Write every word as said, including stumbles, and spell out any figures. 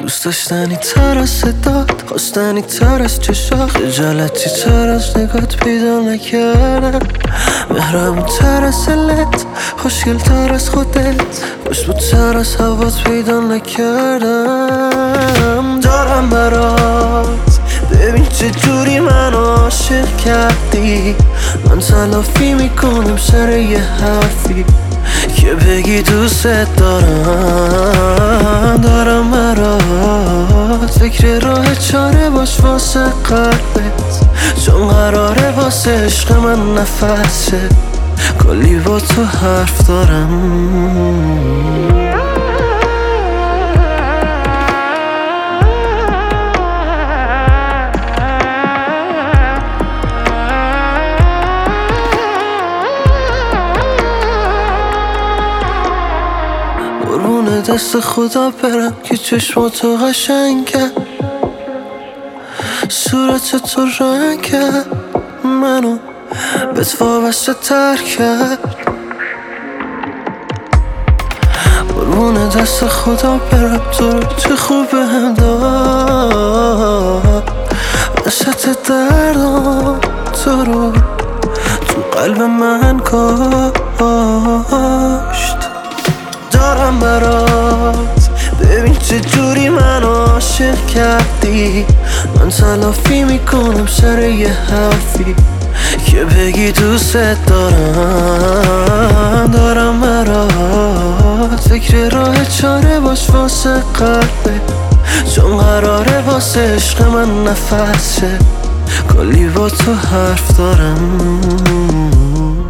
دوست داشتنی تر از صدات، خواستنی تر از چشات، خجالتی تر از نگات پیدا نکردم، مهربون تر از دلت، خوشگل تر از خودت، خوشبو تر از هوات پیدا نکردم. دارم برات، ببین چه جوری منو عاشق کردی، من تلافی میکنم سر یه حرفی که بگی دوست دارم. دارم برات، فکر راه چاره باش واسه قلبت، چون قراره واسه عشق من نفسه، کلی با تو حرف دارم. قربون دست خدا برم که چشماتو قشنگ کرد، صورت تو رنگ کرد، منو بهت وابسته تر کرد. قربون دست خدا برم تو رو چه خوب بهم داد، وسط دردم تو رو تو قلب من کاشت. دارم برات، ببین چه جوری منو عاشق کردی، من تلافی میکنم سر یه حرفی که بگی دوست دارم. دارم برات، فکر راه چاره باش واسه قلبت، چون قراره واسه عشق من نفسه، کلی با تو حرف دارم.